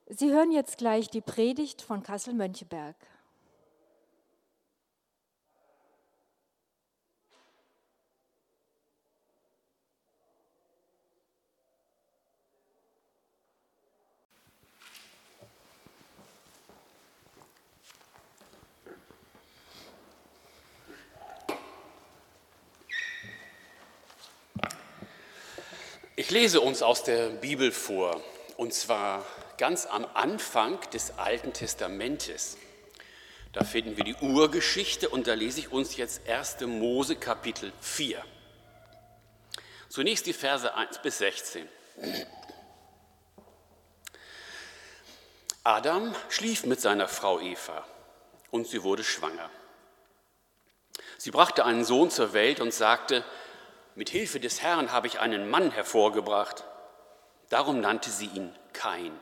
Sie hören jetzt gleich die Predigt von Kassel-Möncheberg. Ich lese uns aus der Bibel vor, und zwar ganz am Anfang des Alten Testamentes. Da finden wir die Urgeschichte und da lese ich uns jetzt 1. Mose Kapitel 4. Zunächst die Verse 1 bis 16. Adam schlief mit seiner Frau Eva und sie wurde schwanger. Sie brachte einen Sohn zur Welt und sagte: Mit Hilfe des Herrn habe ich einen Mann hervorgebracht. Darum nannte sie ihn Kain.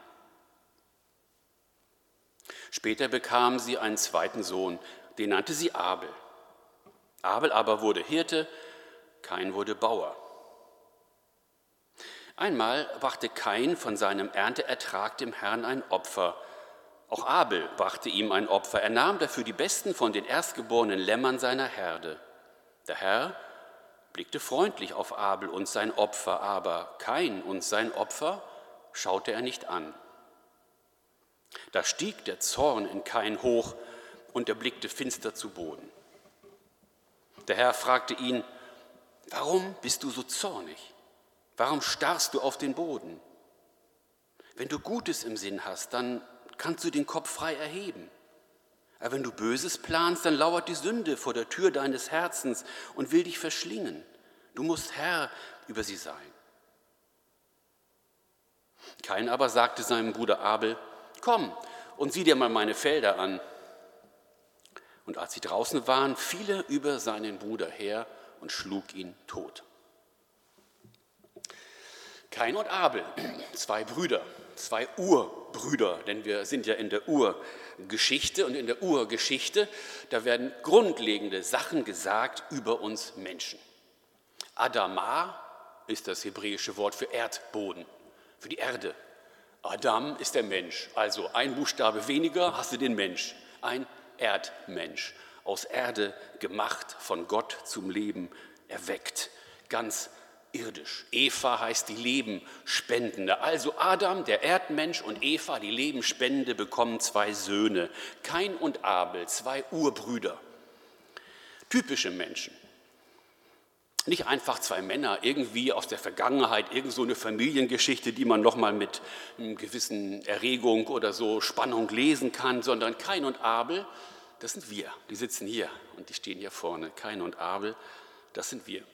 Später bekam sie einen zweiten Sohn, den nannte sie Abel. Abel aber wurde Hirte, Kain wurde Bauer. Einmal brachte Kain von seinem Ernteertrag dem Herrn ein Opfer. Auch Abel brachte ihm ein Opfer. Er nahm dafür die besten von den erstgeborenen Lämmern seiner Herde. Der Herr blickte freundlich auf Abel und sein Opfer, aber Kain und sein Opfer schaute er nicht an. Da stieg der Zorn in Kain hoch und er blickte finster zu Boden. Der Herr fragte ihn: Warum bist du so zornig? Warum starrst du auf den Boden? Wenn du Gutes im Sinn hast, dann kannst du den Kopf frei erheben. Aber wenn du Böses planst, dann lauert die Sünde vor der Tür deines Herzens und will dich verschlingen. Du musst Herr über sie sein. Kain aber sagte seinem Bruder Abel: Komm und sieh dir mal meine Felder an. Und als sie draußen waren, fiel er über seinen Bruder her und schlug ihn tot. Kain und Abel, zwei Brüder, zwei Urbrüder, denn wir sind ja in der Urgeschichte und in der Urgeschichte, da werden grundlegende Sachen gesagt über uns Menschen. Adama ist das hebräische Wort für Erdboden, für die Erde. Adam ist der Mensch, also ein Buchstabe weniger hast du den Mensch, ein Erdmensch, aus Erde gemacht, von Gott zum Leben erweckt, ganz irdisch. Eva heißt die Lebenspendende. Also Adam, der Erdmensch, und Eva, die Lebenspendende, bekommen zwei Söhne. Kain und Abel, zwei Urbrüder. Typische Menschen. Nicht einfach zwei Männer, irgendwie aus der Vergangenheit, irgend so eine Familiengeschichte, die man nochmal mit einer gewissen Erregung oder so Spannung lesen kann, sondern Kain und Abel, das sind wir. Die sitzen hier und die stehen hier vorne. Kain und Abel, das sind wir.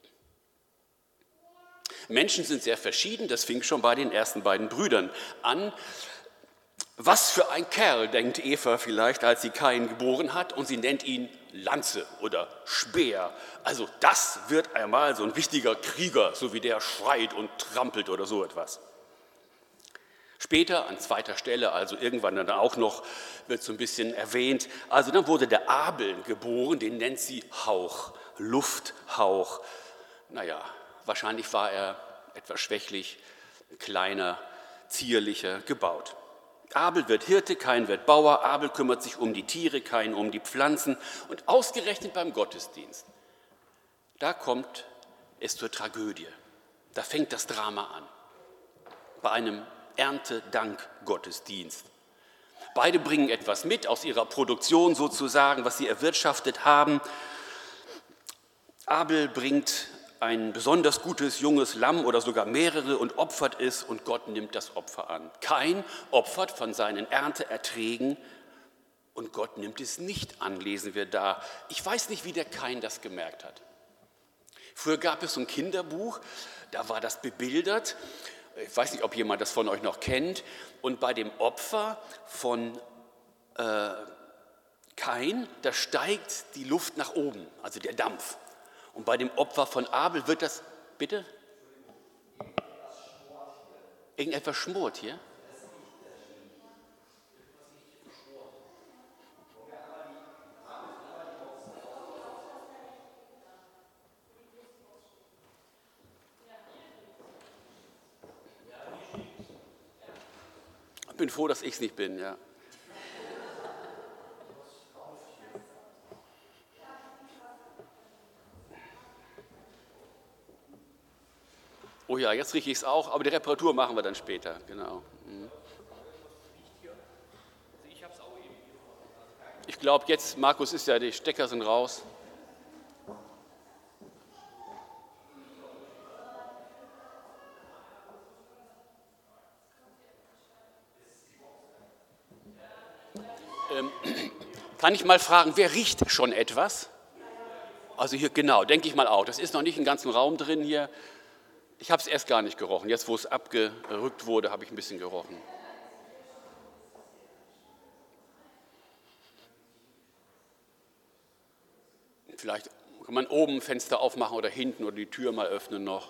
Menschen sind sehr verschieden, das fing schon bei den ersten beiden Brüdern an. Was für ein Kerl, denkt Eva vielleicht, als sie Kain geboren hat, und sie nennt ihn Lanze oder Speer. Also das wird einmal so ein richtiger Krieger, so wie der schreit und trampelt oder so etwas. Später, an zweiter Stelle, also irgendwann dann auch noch, wird so ein bisschen erwähnt, also dann wurde der Abel geboren, den nennt sie Hauch, Lufthauch. Naja, wahrscheinlich war er etwas schwächlich, kleiner, zierlicher gebaut. Abel wird Hirte, Kain wird Bauer, Abel kümmert sich um die Tiere, Kain um die Pflanzen. Und ausgerechnet beim Gottesdienst, da kommt es zur Tragödie. Da fängt das Drama an. Bei einem Erntedank-Gottesdienst. Beide bringen etwas mit aus ihrer Produktion sozusagen, was sie erwirtschaftet haben. Abel bringt ein besonders gutes junges Lamm oder sogar mehrere und opfert es, und Gott nimmt das Opfer an. Kain opfert von seinen Ernteerträgen und Gott nimmt es nicht an, lesen wir da. Ich weiß nicht, wie der Kain das gemerkt hat. Früher gab es so ein Kinderbuch, da war das bebildert. Ich weiß nicht, ob jemand das von euch noch kennt. Und bei dem Opfer von Kain, da steigt die Luft nach oben, also der Dampf. Und bei dem Opfer von Abel wird das, bitte? Irgendetwas schmort hier? bin froh, dass ich es nicht bin, ja. Oh ja, jetzt rieche ich es auch, aber die Reparatur machen wir dann später, genau. Ich glaube jetzt, Markus, ist ja, die Stecker sind raus. Kann ich mal fragen, wer riecht schon etwas? Also hier, genau, denke ich mal auch. Das ist noch nicht im ganzen Raum drin hier. Ich habe es erst gar nicht gerochen. Jetzt, wo es abgerückt wurde, habe ich ein bisschen gerochen. Vielleicht kann man oben ein Fenster aufmachen oder hinten oder die Tür mal öffnen noch.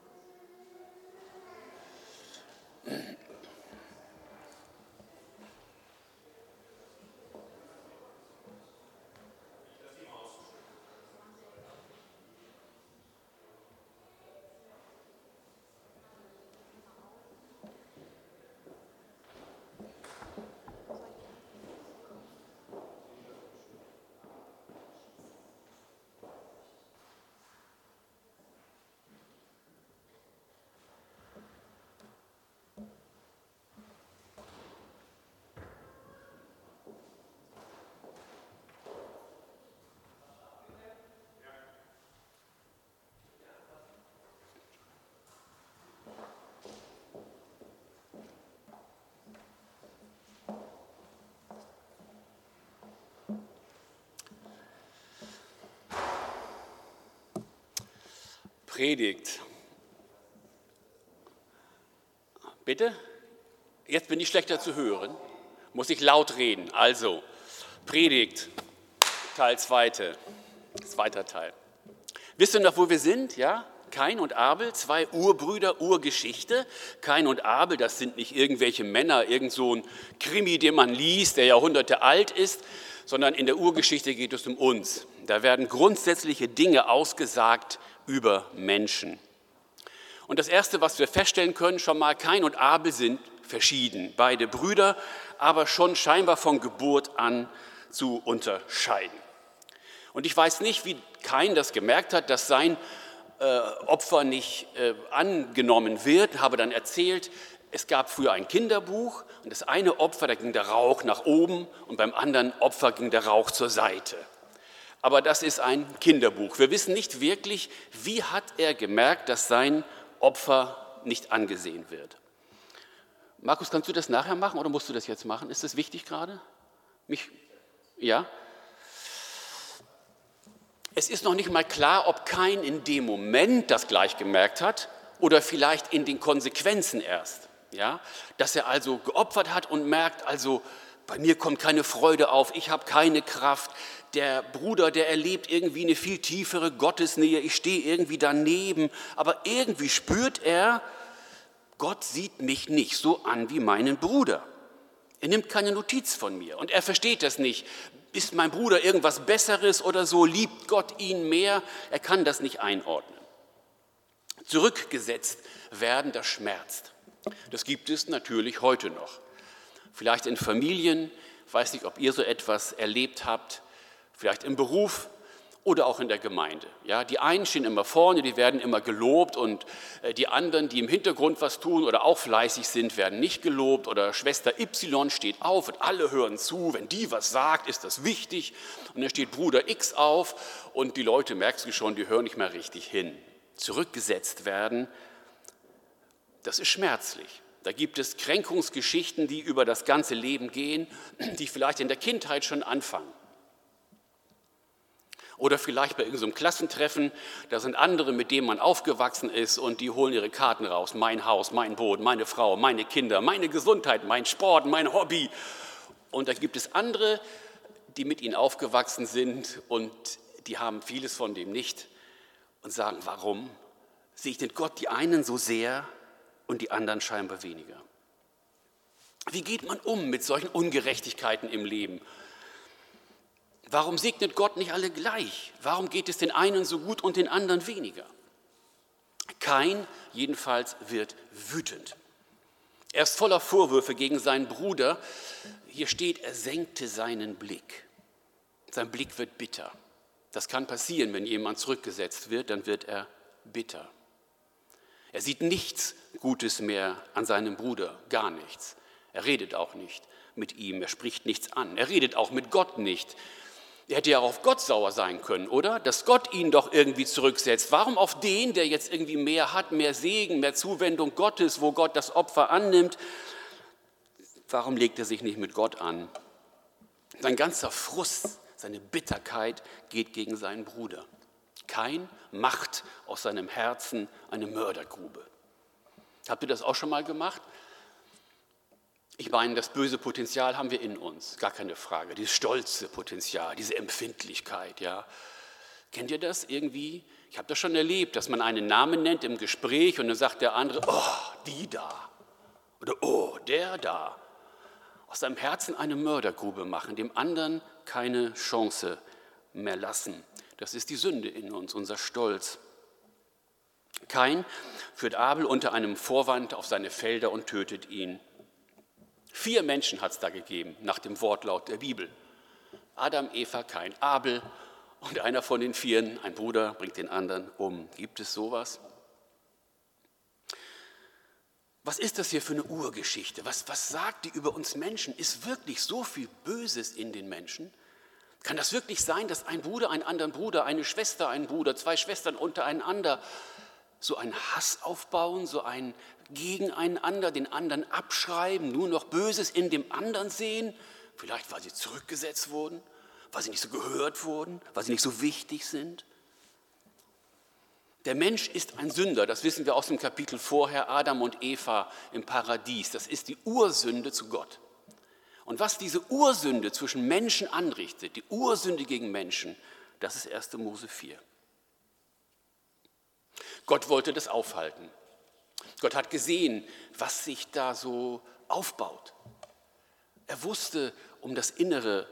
Predigt. Bitte? Jetzt bin ich schlechter zu hören. Muss ich laut reden. Also, Predigt, Teil 2. Zweiter Teil. Wisst ihr noch, wo wir sind? Ja? Kain und Abel, 2 Urbrüder, Urgeschichte. Kain und Abel, das sind nicht irgendwelche Männer, irgend so ein Krimi, den man liest, der Jahrhunderte alt ist, sondern in der Urgeschichte geht es um uns. Da werden grundsätzliche Dinge ausgesagt über Menschen. Und das Erste, was wir feststellen können, schon mal, Kain und Abel sind verschieden. Beide Brüder, aber schon scheinbar von Geburt an zu unterscheiden. Und ich weiß nicht, wie Kain das gemerkt hat, dass sein Opfer nicht angenommen wird, habe dann erzählt, es gab früher ein Kinderbuch und das eine Opfer, da ging der Rauch nach oben und beim anderen Opfer ging der Rauch zur Seite. Aber das ist ein Kinderbuch. Wir wissen nicht wirklich, wie hat er gemerkt, dass sein Opfer nicht angesehen wird. Markus, kannst du das nachher machen oder musst du das jetzt machen? Ist das wichtig gerade? Ja? Es ist noch nicht mal klar, ob Kain in dem Moment das gleich gemerkt hat oder vielleicht in den Konsequenzen erst. Ja? Dass er also geopfert hat und merkt, also bei mir kommt keine Freude auf, ich habe keine Kraft. Der Bruder, der erlebt irgendwie eine viel tiefere Gottesnähe, ich stehe irgendwie daneben, aber irgendwie spürt er, Gott sieht mich nicht so an wie meinen Bruder. Er nimmt keine Notiz von mir und er versteht das nicht. Ist mein Bruder irgendwas Besseres oder so, liebt Gott ihn mehr? Er kann das nicht einordnen. Zurückgesetzt werden, das schmerzt. Das gibt es natürlich heute noch. Vielleicht in Familien, ich weiß nicht, ob ihr so etwas erlebt habt, vielleicht im Beruf oder auch in der Gemeinde. Ja, die einen stehen immer vorne, die werden immer gelobt und die anderen, die im Hintergrund was tun oder auch fleißig sind, werden nicht gelobt oder Schwester Y steht auf und alle hören zu, wenn die was sagt, ist das wichtig und dann steht Bruder X auf und die Leute, merkst du schon, die hören nicht mehr richtig hin. Zurückgesetzt werden, das ist schmerzlich. Da gibt es Kränkungsgeschichten, die über das ganze Leben gehen, die vielleicht in der Kindheit schon anfangen. Oder vielleicht bei irgendeinem Klassentreffen, da sind andere, mit denen man aufgewachsen ist und die holen ihre Karten raus. Mein Haus, mein Boot, meine Frau, meine Kinder, meine Gesundheit, mein Sport, mein Hobby. Und da gibt es andere, die mit ihnen aufgewachsen sind und die haben vieles von dem nicht und sagen, warum segnet Gott die einen so sehr und die anderen scheinbar weniger? Wie geht man um mit solchen Ungerechtigkeiten im Leben? Warum segnet Gott nicht alle gleich? Warum geht es den einen so gut und den anderen weniger? Kain jedenfalls wird wütend. Er ist voller Vorwürfe gegen seinen Bruder. Hier steht, er senkte seinen Blick. Sein Blick wird bitter. Das kann passieren, wenn jemand zurückgesetzt wird, dann wird er bitter. Er sieht nichts Gutes mehr an seinem Bruder, gar nichts. Er redet auch nicht mit ihm, er spricht nichts an. Er redet auch mit Gott nicht. Er hätte ja auch auf Gott sauer sein können, oder? Dass Gott ihn doch irgendwie zurücksetzt. Warum auf den, der jetzt irgendwie mehr hat, mehr Segen, mehr Zuwendung Gottes, wo Gott das Opfer annimmt? Warum legt er sich nicht mit Gott an? Sein ganzer Frust, seine Bitterkeit geht gegen seinen Bruder. Kain macht aus seinem Herzen eine Mördergrube. Habt ihr das auch schon mal gemacht? Ich meine, das böse Potenzial haben wir in uns, gar keine Frage. Dieses stolze Potenzial, diese Empfindlichkeit, ja. Kennt ihr das irgendwie? Ich habe das schon erlebt, dass man einen Namen nennt im Gespräch und dann sagt der andere, oh, die da oder oh, der da. Aus seinem Herzen eine Mördergrube machen, dem anderen keine Chance mehr lassen. Das ist die Sünde in uns, unser Stolz. Kain führt Abel unter einem Vorwand auf seine Felder und tötet ihn. 4 Menschen hat es da gegeben, nach dem Wortlaut der Bibel. Adam, Eva, Kain, Abel und einer von den 4, ein Bruder, bringt den anderen um. Gibt es sowas? Was ist das hier für eine Urgeschichte? Was sagt die über uns Menschen? Ist wirklich so viel Böses in den Menschen? Kann das wirklich sein, dass ein Bruder einen anderen Bruder, eine Schwester einen Bruder, 2 Schwestern untereinander so einen Hass aufbauen, so ein gegeneinander, den anderen abschreiben, nur noch Böses in dem anderen sehen? Vielleicht, weil sie zurückgesetzt wurden, weil sie nicht so gehört wurden, weil sie nicht so wichtig sind. Der Mensch ist ein Sünder, das wissen wir aus dem Kapitel vorher, Adam und Eva im Paradies. Das ist die Ursünde zu Gott. Und was diese Ursünde zwischen Menschen anrichtet, die Ursünde gegen Menschen, das ist 1. Mose 4. Gott wollte das aufhalten. Gott hat gesehen, was sich da so aufbaut. Er wusste um das Innere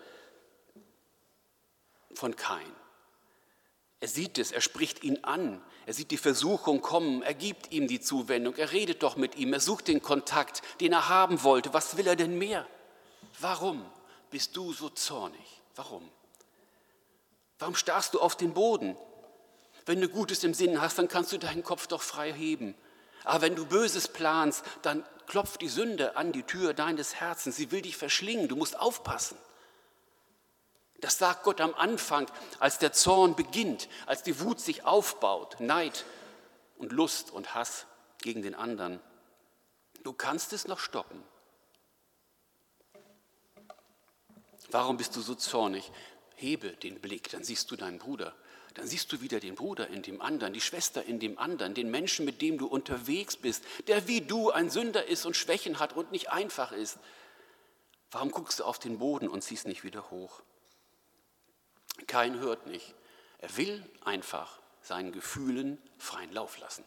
von Kain. Er sieht es, er spricht ihn an, er sieht die Versuchung kommen, er gibt ihm die Zuwendung, er redet doch mit ihm, er sucht den Kontakt, den er haben wollte. Was will er denn mehr? Warum bist du so zornig? Warum? Warum starrst du auf den Boden? Wenn du Gutes im Sinn hast, dann kannst du deinen Kopf doch frei heben. Aber wenn du Böses planst, dann klopft die Sünde an die Tür deines Herzens. Sie will dich verschlingen, du musst aufpassen. Das sagt Gott am Anfang, als der Zorn beginnt, als die Wut sich aufbaut, Neid und Lust und Hass gegen den anderen. Du kannst es noch stoppen. Warum bist du so zornig? Hebe den Blick, dann siehst du deinen Bruder. Dann siehst du wieder den Bruder in dem anderen, die Schwester in dem anderen, den Menschen, mit dem du unterwegs bist, der wie du ein Sünder ist und Schwächen hat und nicht einfach ist. Warum guckst du auf den Boden und ziehst nicht wieder hoch? Kain hört nicht. Er will einfach seinen Gefühlen freien Lauf lassen.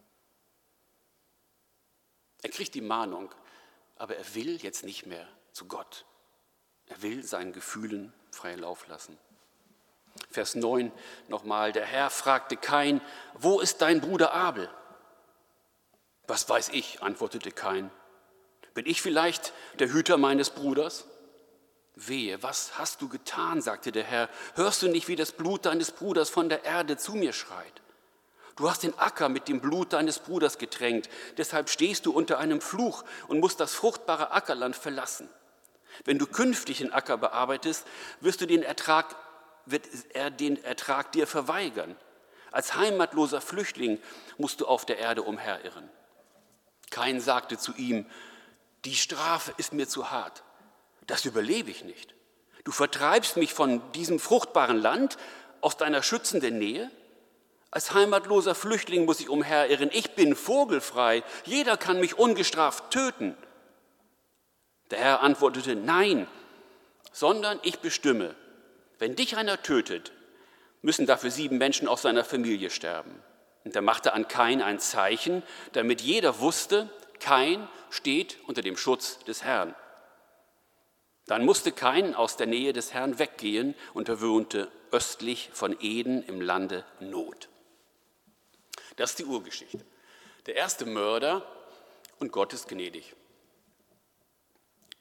Er kriegt die Mahnung, aber er will jetzt nicht mehr zu Gott. Er will seinen Gefühlen freien Lauf lassen. Vers 9 nochmal, der Herr fragte Kain, wo ist dein Bruder Abel? Was weiß ich, antwortete Kain. Bin ich vielleicht der Hüter meines Bruders? Wehe, was hast du getan, sagte der Herr. Hörst du nicht, wie das Blut deines Bruders von der Erde zu mir schreit? Du hast den Acker mit dem Blut deines Bruders getränkt, deshalb stehst du unter einem Fluch und musst das fruchtbare Ackerland verlassen. Wenn du künftig den Acker bearbeitest, wird er den Ertrag dir verweigern. Als heimatloser Flüchtling musst du auf der Erde umherirren. Kain sagte zu ihm, die Strafe ist mir zu hart. Das überlebe ich nicht. Du vertreibst mich von diesem fruchtbaren Land aus deiner schützenden Nähe. Als heimatloser Flüchtling muss ich umherirren. Ich bin vogelfrei. Jeder kann mich ungestraft töten. Der Herr antwortete, nein, sondern ich bestimme, wenn dich einer tötet, müssen dafür 7 Menschen aus seiner Familie sterben. Und er machte an Kain ein Zeichen, damit jeder wusste, Kain steht unter dem Schutz des Herrn. Dann musste Kain aus der Nähe des Herrn weggehen und er wohnte östlich von Eden im Lande Not. Das ist die Urgeschichte. Der erste Mörder und Gott ist gnädig.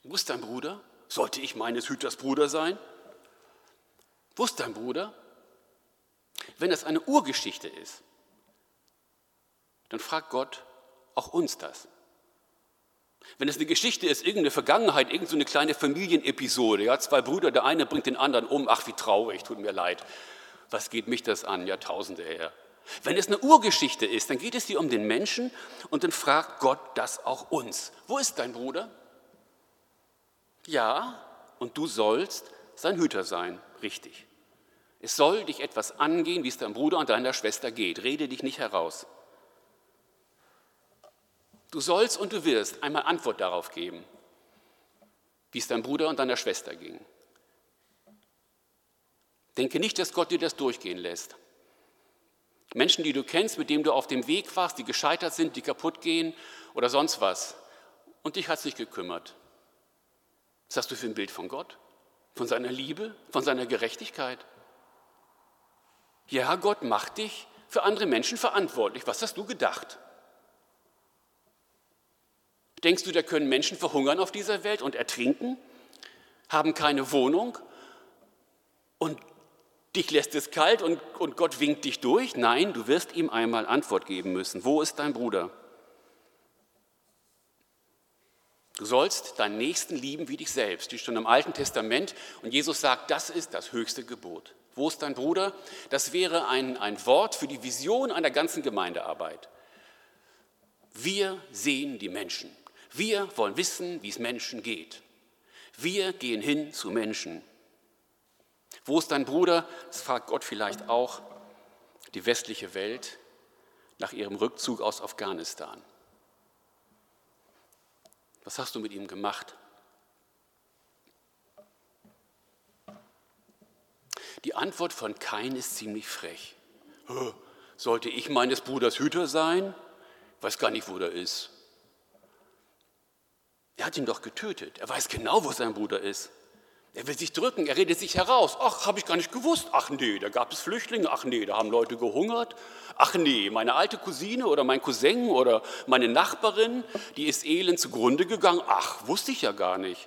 Wo ist dein Bruder? Sollte ich meines Hüters Bruder sein? Wo ist dein Bruder? Wenn das eine Urgeschichte ist, dann fragt Gott auch uns das. Wenn es eine Geschichte ist, irgendeine Vergangenheit, irgendeine kleine Familienepisode, ja, 2 Brüder, der eine bringt den anderen um, ach wie traurig, tut mir leid. Was geht mich das an? Jahrtausende her. Wenn es eine Urgeschichte ist, dann geht es hier um den Menschen und dann fragt Gott das auch uns. Wo ist dein Bruder? Ja, und du sollst sein Hüter sein, richtig. Es soll dich etwas angehen, wie es deinem Bruder und deiner Schwester geht. Rede dich nicht heraus. Du sollst und du wirst einmal Antwort darauf geben, wie es deinem Bruder und deiner Schwester ging. Denke nicht, dass Gott dir das durchgehen lässt. Menschen, die du kennst, mit denen du auf dem Weg warst, die gescheitert sind, die kaputt gehen oder sonst was. Und dich hat es nicht gekümmert. Was hast du für ein Bild von Gott? Von seiner Liebe? Von seiner Gerechtigkeit? Ja, Gott macht dich für andere Menschen verantwortlich. Was hast du gedacht? Denkst du, da können Menschen verhungern auf dieser Welt und ertrinken? Haben keine Wohnung? Und dich lässt es kalt und Gott winkt dich durch? Nein, du wirst ihm einmal Antwort geben müssen. Wo ist dein Bruder? Du sollst deinen Nächsten lieben wie dich selbst. Steht schon im Alten Testament. Und Jesus sagt, das ist das höchste Gebot. Wo ist dein Bruder? Das wäre ein Wort für die Vision einer ganzen Gemeindearbeit. Wir sehen die Menschen. Wir wollen wissen, wie es Menschen geht. Wir gehen hin zu Menschen. Wo ist dein Bruder? Das fragt Gott vielleicht auch die westliche Welt nach ihrem Rückzug aus Afghanistan. Was hast du mit ihm gemacht? Die Antwort von Kain ist ziemlich frech. Sollte ich meines Bruders Hüter sein? Ich weiß gar nicht, wo der ist. Er hat ihn doch getötet. Er weiß genau, wo sein Bruder ist. Er will sich drücken, er redet sich heraus. Ach, habe ich gar nicht gewusst. Ach nee, da gab es Flüchtlinge. Ach nee, da haben Leute gehungert. Ach nee, meine alte Cousine oder mein Cousin oder meine Nachbarin, die ist elend zugrunde gegangen. Ach, wusste ich ja gar nicht.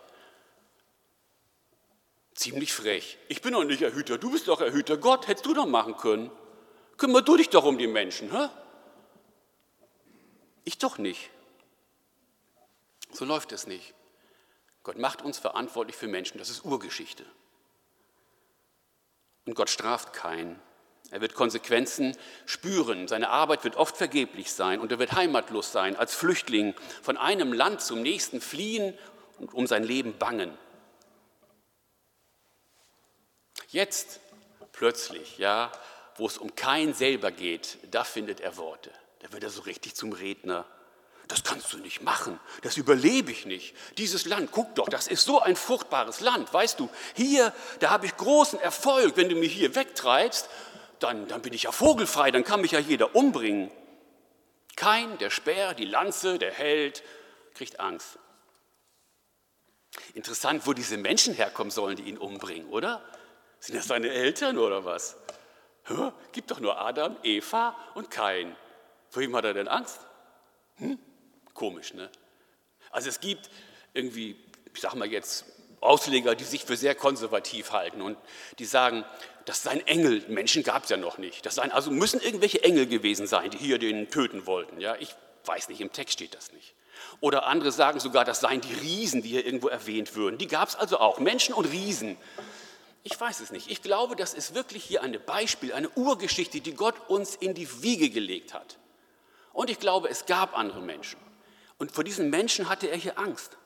Ziemlich frech. Ich bin doch nicht Erhüter, du bist doch Erhüter. Gott, hättest du doch machen können. Kümmer du dich doch um die Menschen, hä? Ich doch nicht. So läuft es nicht. Gott macht uns verantwortlich für Menschen, das ist Urgeschichte. Und Gott straft keinen. Er wird Konsequenzen spüren. Seine Arbeit wird oft vergeblich sein und er wird heimatlos sein, als Flüchtling von einem Land zum nächsten fliehen und um sein Leben bangen. Jetzt plötzlich, ja, wo es um Kain selber geht, da findet er Worte. Da wird er so richtig zum Redner. Das kannst du nicht machen, das überlebe ich nicht. Dieses Land, guck doch, das ist so ein fruchtbares Land, weißt du. Hier, da habe ich großen Erfolg, wenn du mich hier wegtreibst, dann bin ich ja vogelfrei, dann kann mich ja jeder umbringen. Kain, der Speer, die Lanze, der Held, kriegt Angst. Interessant, wo diese Menschen herkommen sollen, die ihn umbringen, oder? Sind das seine Eltern oder was? Gibt doch nur Adam, Eva und Kain. Vor wem hat er denn Angst? Komisch, ne? Also es gibt irgendwie, ich sage mal jetzt, Ausleger, die sich für sehr konservativ halten und die sagen, das seien Engel, Menschen gab es ja noch nicht. Das seien, also müssen irgendwelche Engel gewesen sein, die hier den töten wollten. Ja? Ich weiß nicht, im Text steht das nicht. Oder andere sagen sogar, das seien die Riesen, die hier irgendwo erwähnt würden. Die gab es also auch, Menschen und Riesen. Ich weiß es nicht. Ich glaube, das ist wirklich hier ein Beispiel, eine Urgeschichte, die Gott uns in die Wiege gelegt hat. Und ich glaube, es gab andere Menschen. Und vor diesen Menschen hatte er hier Angst.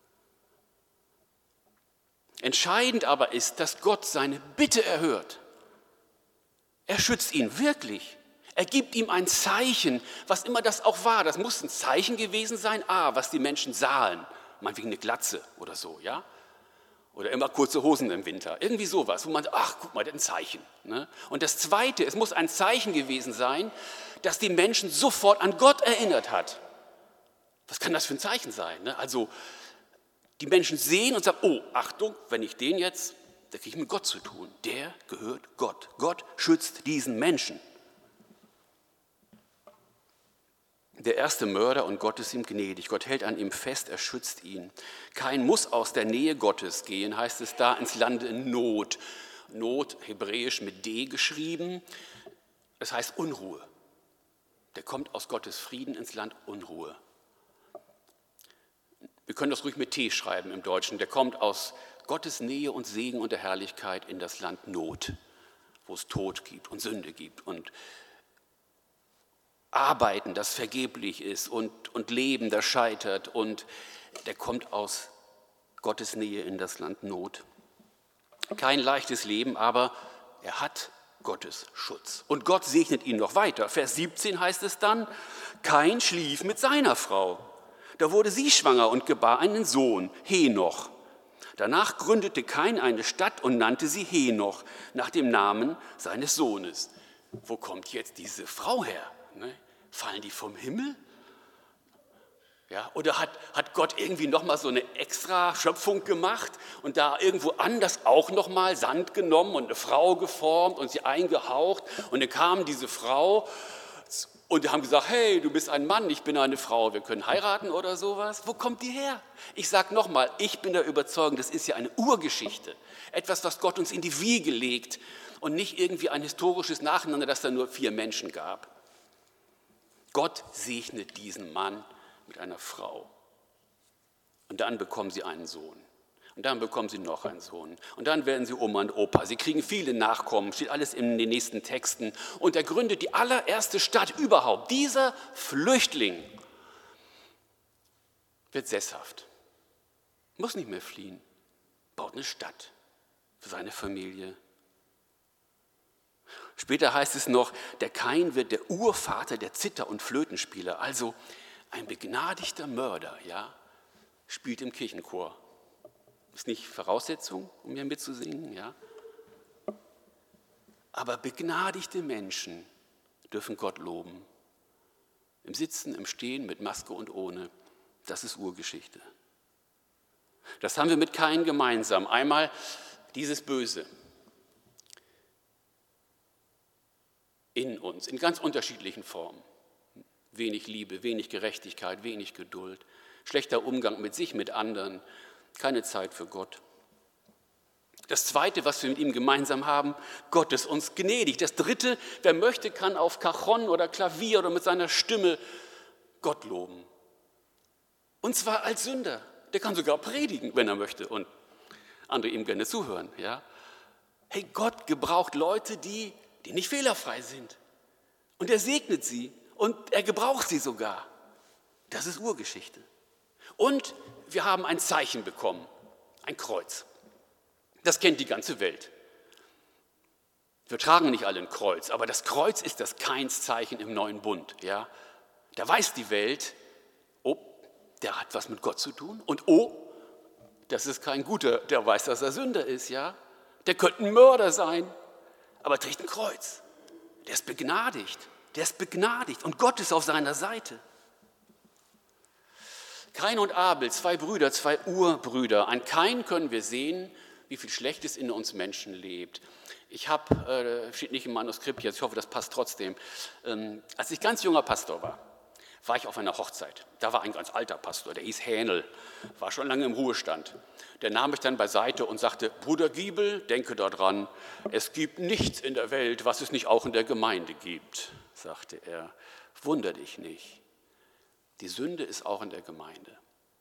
Entscheidend aber ist, dass Gott seine Bitte erhört. Er schützt ihn wirklich. Er gibt ihm ein Zeichen, was immer das auch war. Das muss ein Zeichen gewesen sein, was die Menschen sahen. Meinetwegen eine Glatze oder so, ja? Oder immer kurze Hosen im Winter. Irgendwie sowas, wo man sagt, ach, guck mal, das ist ein Zeichen. Ne? Und das Zweite, es muss ein Zeichen gewesen sein, das die Menschen sofort an Gott erinnert hat. Was kann das für ein Zeichen sein? Ne? Also die Menschen sehen und sagen, oh, Achtung, wenn ich den jetzt, da kriege ich mit Gott zu tun. Der gehört Gott. Gott schützt diesen Menschen. Der erste Mörder und Gott ist ihm gnädig. Gott hält an ihm fest, er schützt ihn. Kain muss aus der Nähe Gottes gehen, heißt es da, ins Land in Not. Not, hebräisch mit D geschrieben, das heißt Unruhe. Der kommt aus Gottes Frieden ins Land Unruhe. Wir können das ruhig mit T schreiben im Deutschen. Der kommt aus Gottes Nähe und Segen und der Herrlichkeit in das Land Not, wo es Tod gibt und Sünde gibt und Arbeiten, das vergeblich ist und Leben, das scheitert. Und der kommt aus Gottes Nähe in das Land Not. Kein leichtes Leben, aber er hat Gottes Schutz. Und Gott segnet ihn noch weiter. Vers 17 heißt es dann, Kain schlief mit seiner Frau. Da wurde sie schwanger und gebar einen Sohn, Henoch. Danach gründete Kain eine Stadt und nannte sie Henoch, nach dem Namen seines Sohnes. Wo kommt jetzt diese Frau her? Ne? Fallen die vom Himmel? Ja, oder hat Gott irgendwie nochmal so eine extra Schöpfung gemacht und da irgendwo anders auch nochmal Sand genommen und eine Frau geformt und sie eingehaucht und dann kam diese Frau und die haben gesagt, hey, du bist ein Mann, ich bin eine Frau, wir können heiraten oder sowas. Wo kommt die her? Ich sage nochmal, ich bin der Überzeugung, das ist ja eine Urgeschichte, etwas, was Gott uns in die Wiege legt und nicht irgendwie ein historisches Nacheinander, dass da nur 4 Menschen gab. Gott segnet diesen Mann mit einer Frau. Und dann bekommen sie einen Sohn. Und dann bekommen sie noch einen Sohn. Und dann werden sie Oma und Opa. Sie kriegen viele Nachkommen, steht alles in den nächsten Texten. Und er gründet die allererste Stadt überhaupt. Dieser Flüchtling wird sesshaft, muss nicht mehr fliehen, baut eine Stadt für seine Familie. Später heißt es noch, der Kain wird der Urvater der Zither- und Flötenspieler, also ein begnadigter Mörder, ja, spielt im Kirchenchor. Ist nicht Voraussetzung, um hier mitzusingen, ja. Aber begnadigte Menschen dürfen Gott loben. Im Sitzen, im Stehen, mit Maske und ohne. Das ist Urgeschichte. Das haben wir mit Kain gemeinsam. Einmal dieses Böse in uns, in ganz unterschiedlichen Formen. Wenig Liebe, wenig Gerechtigkeit, wenig Geduld, schlechter Umgang mit sich, mit anderen, keine Zeit für Gott. Das Zweite, was wir mit ihm gemeinsam haben, Gott ist uns gnädig. Das Dritte, wer möchte, kann auf Cajon oder Klavier oder mit seiner Stimme Gott loben. Und zwar als Sünder. Der kann sogar predigen, wenn er möchte und andere ihm gerne zuhören. Ja? Hey, Gott gebraucht Leute, die nicht fehlerfrei sind. Und er segnet sie und er gebraucht sie sogar. Das ist Urgeschichte. Und wir haben ein Zeichen bekommen, ein Kreuz. Das kennt die ganze Welt. Wir tragen nicht alle ein Kreuz, aber das Kreuz ist das Kainszeichen im neuen Bund. Ja? Da weiß die Welt, oh, der hat was mit Gott zu tun. Und oh, das ist kein Guter, der weiß, dass er Sünder ist. Ja? Der könnte ein Mörder sein, aber trägt ein Kreuz. Der ist begnadigt. Der ist begnadigt und Gott ist auf seiner Seite. Kain und Abel, 2 Brüder, 2 Urbrüder. An Kain können wir sehen, wie viel Schlechtes in uns Menschen lebt. Ich habe, steht nicht im Manuskript jetzt, ich hoffe, das passt trotzdem. Als ich ganz junger Pastor war ich auf einer Hochzeit. Da war ein ganz alter Pastor, der hieß Hähnel, war schon lange im Ruhestand. Der nahm mich dann beiseite und sagte, Bruder Giebel, denke daran, es gibt nichts in der Welt, was es nicht auch in der Gemeinde gibt, sagte er. Wunder dich nicht. Die Sünde ist auch in der Gemeinde.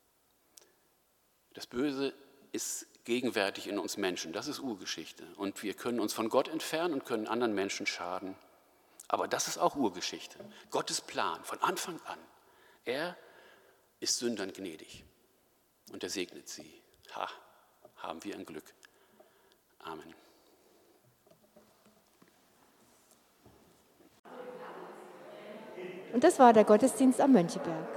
Das Böse ist gegenwärtig in uns Menschen, das ist Urgeschichte. Und wir können uns von Gott entfernen und können anderen Menschen schaden. Aber das ist auch Urgeschichte. Gottes Plan von Anfang an. Er ist Sündern gnädig und er segnet sie. Ha, haben wir ein Glück. Amen. Und das war der Gottesdienst am Mönckeberg.